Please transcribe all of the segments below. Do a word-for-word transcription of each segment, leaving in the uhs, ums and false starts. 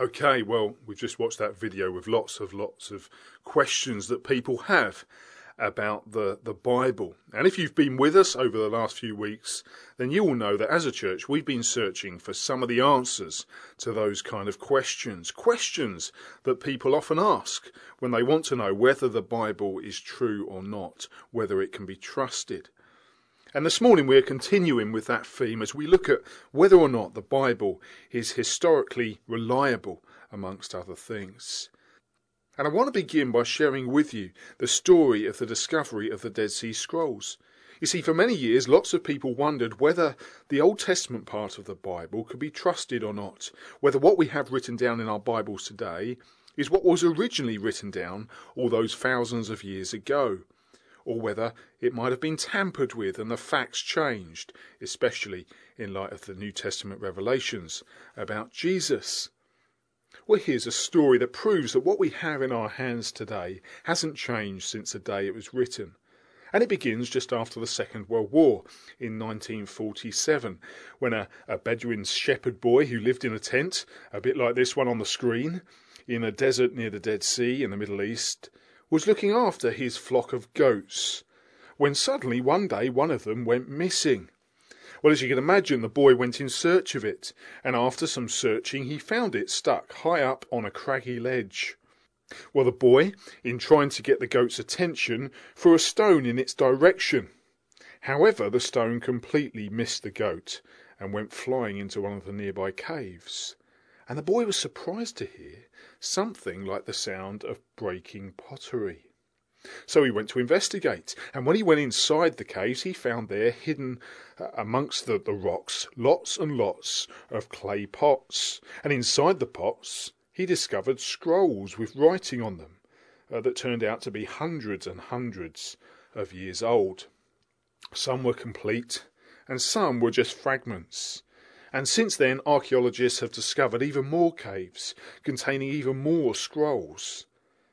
Okay, well, we've just watched that video with lots of lots of questions that people have about the, the Bible. And if you've been with us over the last few weeks, then you will know that as a church, we've been searching for some of the answers to those kind of questions. Questions that people often ask when they want to know whether the Bible is true or not, whether it can be trusted. And this morning we're continuing with that theme as we look at whether or not the Bible is historically reliable, amongst other things. And I want to begin by sharing with you the story of the discovery of the Dead Sea Scrolls. You see, for many years lots of people wondered whether the Old Testament part of the Bible could be trusted or not, whether what we have written down in our Bibles today is what was originally written down all those thousands of years ago, or whether it might have been tampered with and the facts changed, especially in light of the New Testament revelations about Jesus. Well, here's a story that proves that what we have in our hands today hasn't changed since the day it was written. And it begins just after the Second World War in nineteen forty-seven, when a, a Bedouin shepherd boy who lived in a tent, a bit like this one on the screen, in a desert near the Dead Sea in the Middle East, was looking after his flock of goats, when suddenly one day one of them went missing. Well, as you can imagine, the boy went in search of it, and after some searching he found it stuck high up on a craggy ledge. Well, the boy, in trying to get the goat's attention, threw a stone in its direction. However, the stone completely missed the goat and went flying into one of the nearby caves. And the boy was surprised to hear something like the sound of breaking pottery. So he went to investigate, and when he went inside the caves, he found there, hidden uh, amongst the, the rocks, lots and lots of clay pots. And inside the pots, he discovered scrolls with writing on them uh, that turned out to be hundreds and hundreds of years old. Some were complete, and some were just fragments. And since then, archaeologists have discovered even more caves containing even more scrolls.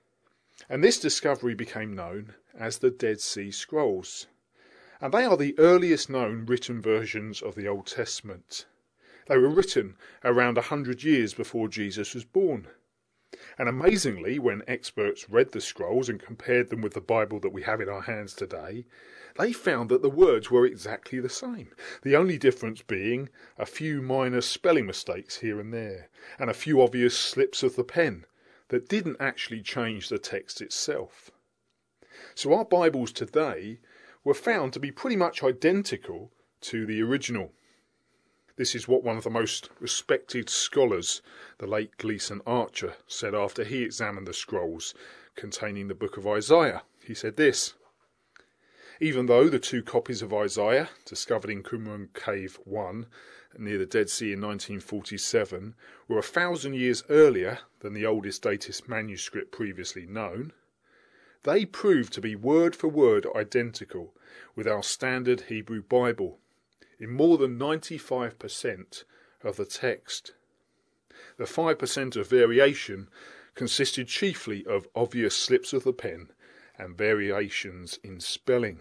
And this discovery became known as the Dead Sea Scrolls. And they are the earliest known written versions of the Old Testament. They were written around a hundred years before Jesus was born. And amazingly, when experts read the scrolls and compared them with the Bible that we have in our hands today, they found that the words were exactly the same, the only difference being a few minor spelling mistakes here and there, and a few obvious slips of the pen that didn't actually change the text itself. So our Bibles today were found to be pretty much identical to the original. This is what one of the most respected scholars, the late Gleason Archer, said after he examined the scrolls containing the book of Isaiah. He said this: "Even though the two copies of Isaiah, discovered in Qumran Cave one near the Dead Sea in nineteen forty-seven, were a thousand years earlier than the oldest dated manuscript previously known, they prove to be word for word identical with our standard Hebrew Bible in more than ninety-five percent of the text. The five percent of variation consisted chiefly of obvious slips of the pen and variations in spelling."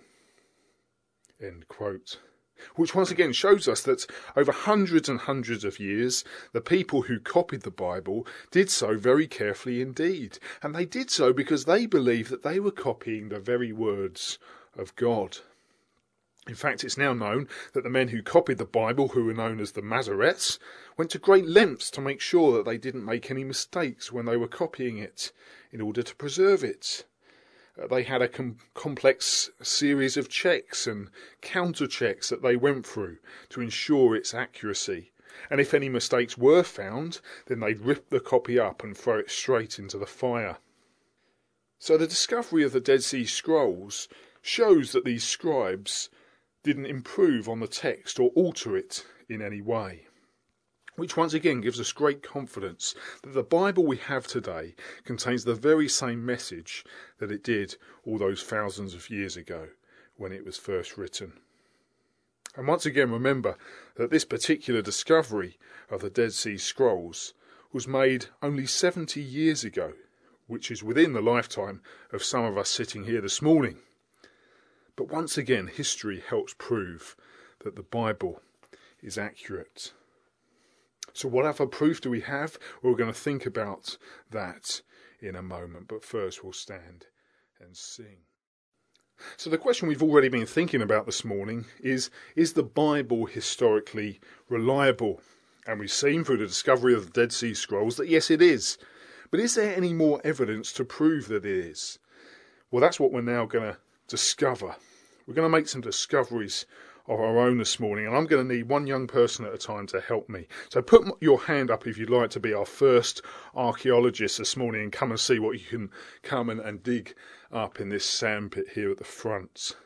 End quote. Which once again shows us that over hundreds and hundreds of years, the people who copied the Bible did so very carefully indeed. And they did so because they believed that they were copying the very words of God. In fact, it's now known that the men who copied the Bible, who were known as the Masoretes, went to great lengths to make sure that they didn't make any mistakes when they were copying it, in order to preserve it. Uh, they had a com- complex series of checks and counter-checks that they went through to ensure its accuracy. And if any mistakes were found, then they'd rip the copy up and throw it straight into the fire. So the discovery of the Dead Sea Scrolls shows that these scribes didn't improve on the text or alter it in any way, which once again gives us great confidence that the Bible we have today contains the very same message that it did all those thousands of years ago when it was first written. And once again, remember that this particular discovery of the Dead Sea Scrolls was made only seventy years ago, which is within the lifetime of some of us sitting here this morning. But once again, history helps prove that the Bible is accurate. So what other proof do we have? Well, we're going to think about that in a moment. But first we'll stand and sing. So the question we've already been thinking about this morning is, is the Bible historically reliable? And we've seen through the discovery of the Dead Sea Scrolls that yes, it is. But is there any more evidence to prove that it is? Well, that's what we're now going to discover. We're going to make some discoveries of our own this morning, and I'm going to need one young person at a time to help me. So put your hand up if you'd like to be our first archaeologist this morning and come and see what you can come and, and dig up in this sandpit here at the front.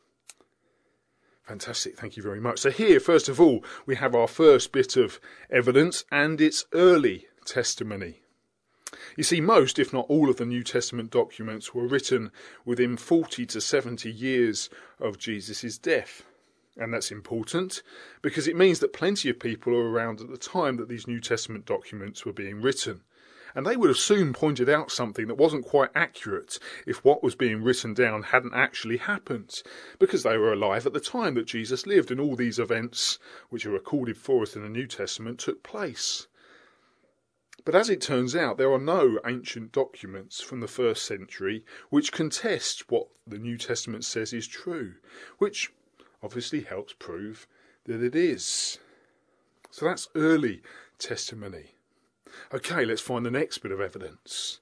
Fantastic, thank you very much. So here, first of all, we have our first bit of evidence, and it's early testimony. You see, most, if not all, of the New Testament documents were written within forty to seventy years of Jesus' death. And that's important because it means that plenty of people are around at the time that these New Testament documents were being written. And they would have soon pointed out something that wasn't quite accurate if what was being written down hadn't actually happened, because they were alive at the time that Jesus lived and all these events, which are recorded for us in the New Testament, took place. But as it turns out, there are no ancient documents from the first century which contest what the New Testament says is true, which obviously helps prove that it is. So that's early testimony. Okay, let's find the next bit of evidence.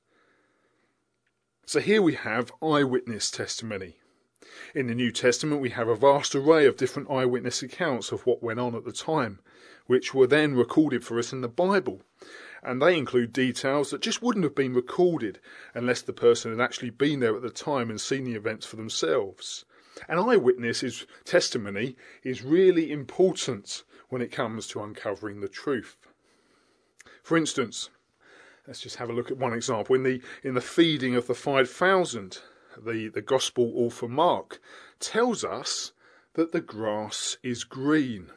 So here we have eyewitness testimony. In the New Testament we have a vast array of different eyewitness accounts of what went on at the time, which were then recorded for us in the Bible. And they include details that just wouldn't have been recorded unless the person had actually been there at the time and seen the events for themselves. An eyewitness is, testimony is really important when it comes to uncovering the truth. For instance, let's just have a look at one example. In the in the feeding of the five thousand, the, the Gospel author Mark tells us that the grass is green.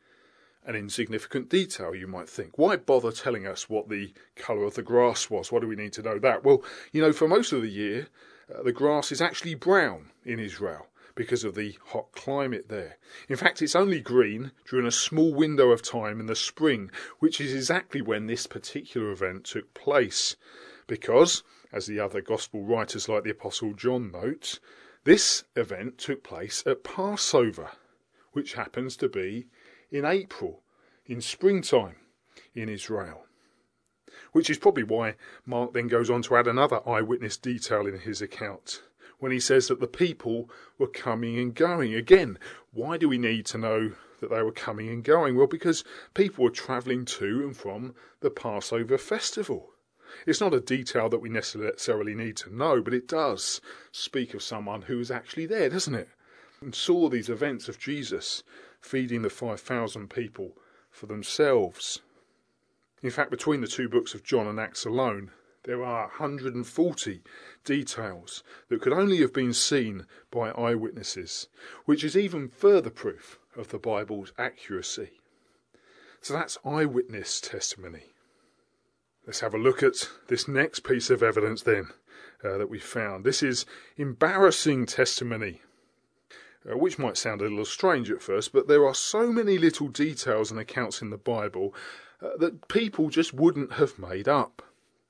An insignificant detail, you might think. Why bother telling us what the colour of the grass was? Why do we need to know that? Well, you know, for most of the year, uh, the grass is actually brown in Israel because of the hot climate there. In fact, it's only green during a small window of time in the spring, which is exactly when this particular event took place. Because, as the other Gospel writers like the Apostle John note, this event took place at Passover, which happens to be in April, in springtime in Israel. Which is probably why Mark then goes on to add another eyewitness detail in his account, when he says that the people were coming and going. Again, why do we need to know that they were coming and going? Well, because people were travelling to and from the Passover festival. It's not a detail that we necessarily need to know, but it does speak of someone who was actually there, doesn't it? And saw these events of Jesus feeding the five thousand people for themselves. In fact, between the two books of John and Acts alone, there are one hundred forty details that could only have been seen by eyewitnesses, which is even further proof of the Bible's accuracy. So that's eyewitness testimony. Let's have a look at this next piece of evidence then uh, that we found. This is embarrassing testimony. Uh, which might sound a little strange at first, but there are so many little details and accounts in the Bible uh, that people just wouldn't have made up.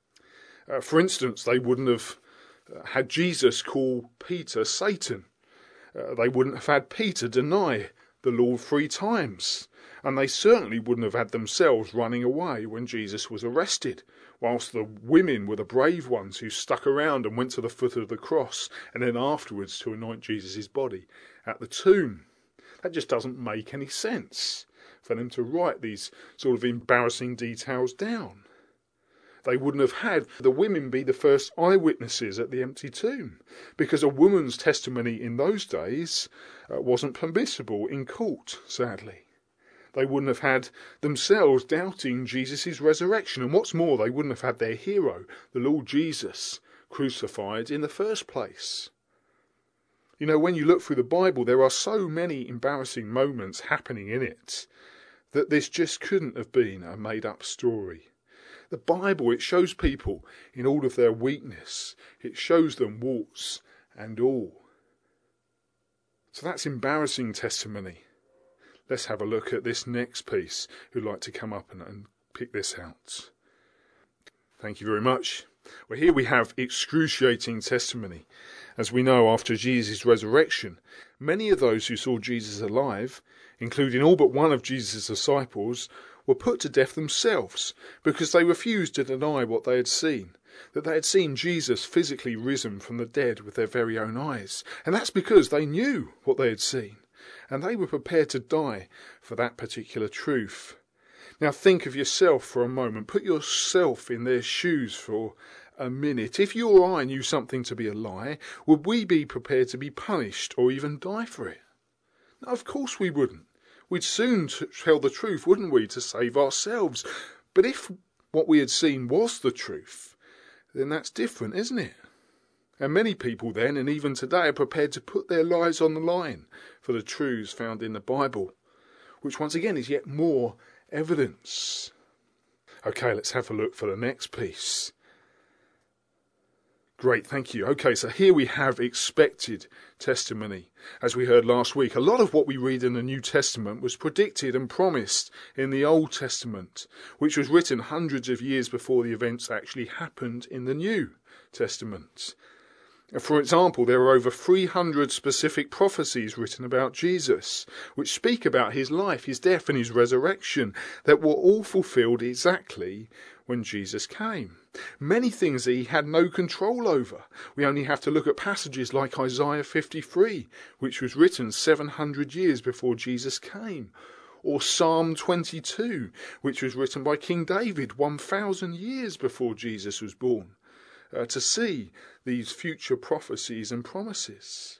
Uh, for instance, they wouldn't have uh, had Jesus call Peter Satan. Uh, they wouldn't have had Peter deny the Lord three times. And they certainly wouldn't have had themselves running away when Jesus was arrested, whilst the women were the brave ones who stuck around and went to the foot of the cross and then afterwards to anoint Jesus' body at the tomb. That just doesn't make any sense for them to write these sort of embarrassing details down. They wouldn't have had the women be the first eyewitnesses at the empty tomb, because a woman's testimony in those days uh, wasn't permissible in court, sadly. They wouldn't have had themselves doubting Jesus' resurrection, and what's more, they wouldn't have had their hero, the Lord Jesus, crucified in the first place. You know, when you look through the Bible, there are so many embarrassing moments happening in it that this just couldn't have been a made-up story. The Bible, it shows people in all of their weakness. It shows them warts and all. So that's embarrassing testimony. Let's have a look at this next piece. Who'd like to come up and, and pick this out. Thank you very much. Well, here we have excruciating testimony. As we know, after Jesus' resurrection, many of those who saw Jesus alive, including all but one of Jesus' disciples, were put to death themselves because they refused to deny what they had seen, that they had seen Jesus physically risen from the dead with their very own eyes. And that's because they knew what they had seen, and they were prepared to die for that particular truth. Now think of yourself for a moment. Put yourself in their shoes for a minute. If you or I knew something to be a lie, would we be prepared to be punished or even die for it? No, of course we wouldn't. We'd soon tell the truth, wouldn't we, to save ourselves? But if what we had seen was the truth, then that's different, isn't it? And many people then, and even today, are prepared to put their lives on the line for the truths found in the Bible, which once again is yet more evidence. Okay, let's have a look for the next piece. Great, thank you. Okay, so here we have expected testimony. As we heard last week, a lot of what we read in the New Testament was predicted and promised in the Old Testament, which was written hundreds of years before the events actually happened in the New Testament. For example, there are over three hundred specific prophecies written about Jesus, which speak about his life, his death and his resurrection, that were all fulfilled exactly when Jesus came. Many things that he had no control over. We only have to look at passages like Isaiah fifty-three, which was written seven hundred years before Jesus came, or Psalm twenty-two, which was written by King David one thousand years before Jesus was born, uh, to see these future prophecies and promises.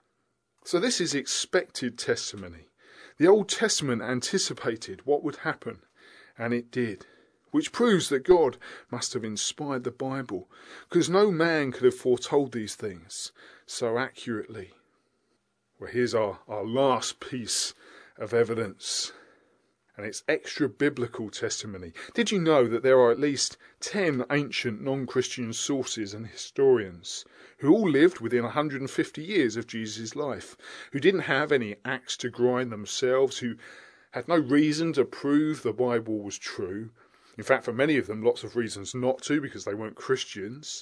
So this is expected testimony. The Old Testament anticipated what would happen, and it did, which proves that God must have inspired the Bible, because no man could have foretold these things so accurately. Well, here's our, our last piece of evidence, and it's extra-biblical testimony. Did you know that there are at least ten ancient non-Christian sources and historians who all lived within one hundred fifty years of Jesus' life, who didn't have any axe to grind themselves, who had no reason to prove the Bible was true? In fact, for many of them, lots of reasons not to, because they weren't Christians.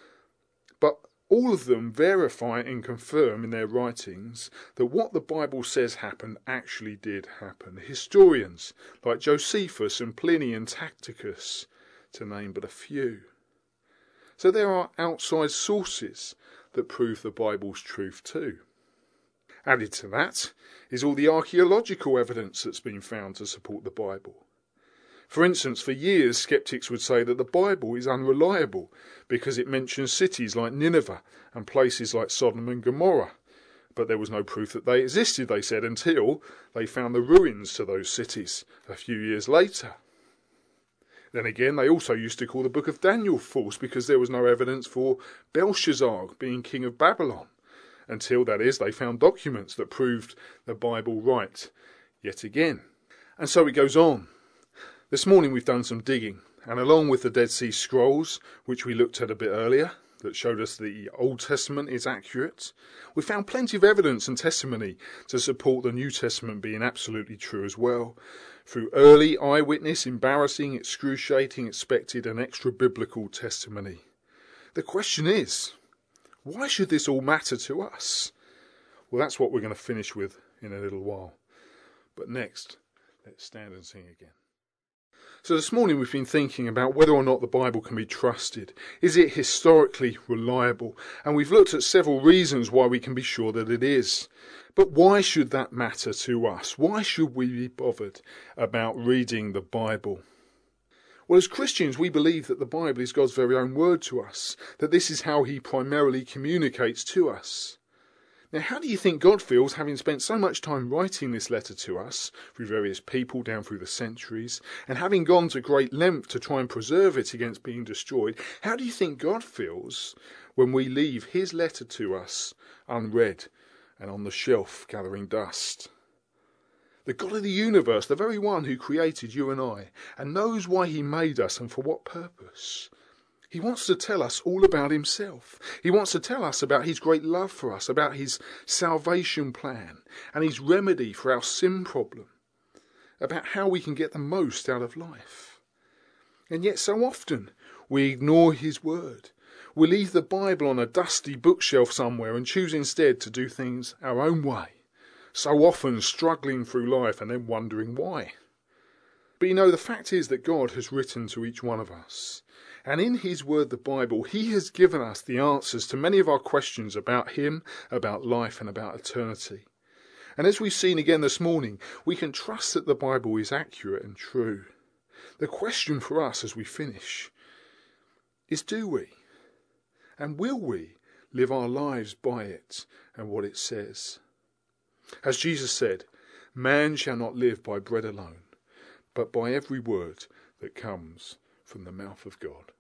But all of them verify and confirm in their writings that what the Bible says happened actually did happen. Historians like Josephus and Pliny and Tacitus, to name but a few. So there are outside sources that prove the Bible's truth too. Added to that is all the archaeological evidence that's been found to support the Bible. For instance, for years, skeptics would say that the Bible is unreliable because it mentions cities like Nineveh and places like Sodom and Gomorrah. But there was no proof that they existed, they said, until they found the ruins to those cities a few years later. Then again, they also used to call the book of Daniel false because there was no evidence for Belshazzar being king of Babylon, until, that is, they found documents that proved the Bible right yet again. And so it goes on. This morning we've done some digging, and along with the Dead Sea Scrolls, which we looked at a bit earlier, that showed us the Old Testament is accurate, we found plenty of evidence and testimony to support the New Testament being absolutely true as well, through early eyewitness, embarrassing, excruciating, expected and extra-biblical testimony. The question is, why should this all matter to us? Well, that's what we're going to finish with in a little while. But next, let's stand and sing again. So this morning we've been thinking about whether or not the Bible can be trusted. Is it historically reliable? And we've looked at several reasons why we can be sure that it is. But why should that matter to us? Why should we be bothered about reading the Bible? Well, as Christians, we believe that the Bible is God's very own word to us, that this is how he primarily communicates to us. Now, how do you think God feels having spent so much time writing this letter to us, through various people down through the centuries, and having gone to great length to try and preserve it against being destroyed? How do you think God feels when we leave his letter to us unread and on the shelf gathering dust? The God of the universe, the very one who created you and I, and knows why he made us and for what purpose. He wants to tell us all about himself. He wants to tell us about his great love for us, about his salvation plan and his remedy for our sin problem, about how we can get the most out of life. And yet so often we ignore his word. We leave the Bible on a dusty bookshelf somewhere and choose instead to do things our own way. So often struggling through life and then wondering why. But you know, the fact is that God has written to each one of us. And in his word, the Bible, he has given us the answers to many of our questions about him, about life and about eternity. And as we've seen again this morning, we can trust that the Bible is accurate and true. The question for us as we finish is, do we and will we live our lives by it and what it says? As Jesus said, man shall not live by bread alone, but by every word that comes from the mouth of God.